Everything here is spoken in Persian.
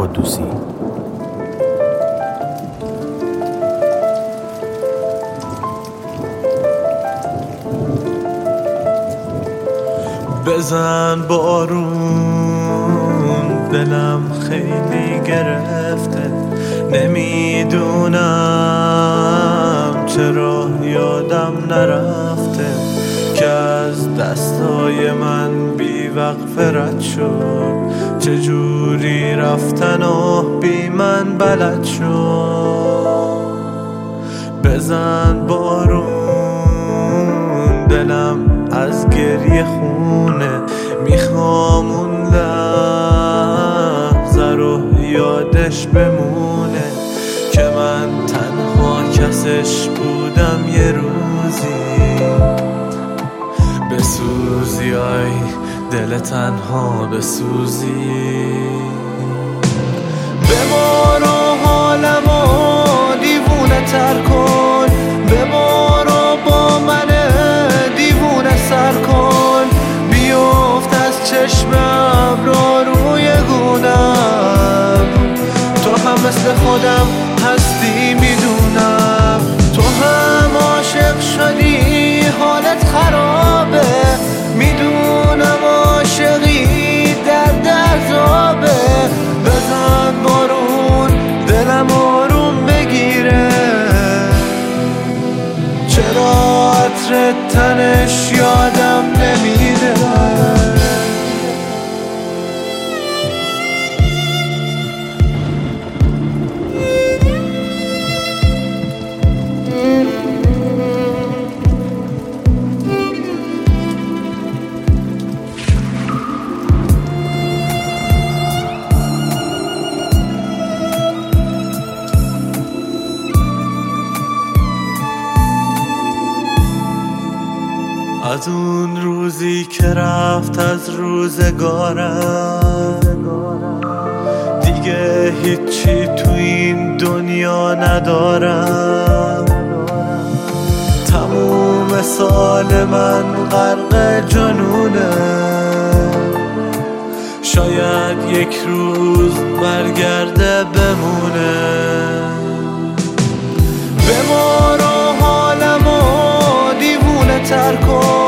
قدوسی. بزن بارون، دلم خیلی گرفته، نمیدونم چرا یادم نرفته که از دستای من بی وقت رد شد، چجوری رفتن و بی من بلد شد. بزن بارون، دلم از گریه خونه، میخوام اون لحظه رو یادش بمونه که من تنها کسش بودم یه روزی. بسوزی آی دل تنها بسوزی، ببارو حالمو دیوونه تر کن، ببارو با من دیوونه سر کن، بیفت از چشم ابرو روی گونم. تو هم مثل خودم هستی میدونم، تو هم عاشق شدی حالت خرابه، میدونم عاشقی درد عذابه. بزن بارون دلم آروم بگیره، چرا عطر تنش یادم نمیره. از اون روزی که رفت از روزگارم، دیگه هیچی تو این دنیا ندارم. تموم سال من غرق جنونه، شاید یک روز برگرده بمونه. ببارو حالمو دیوونه تر کن،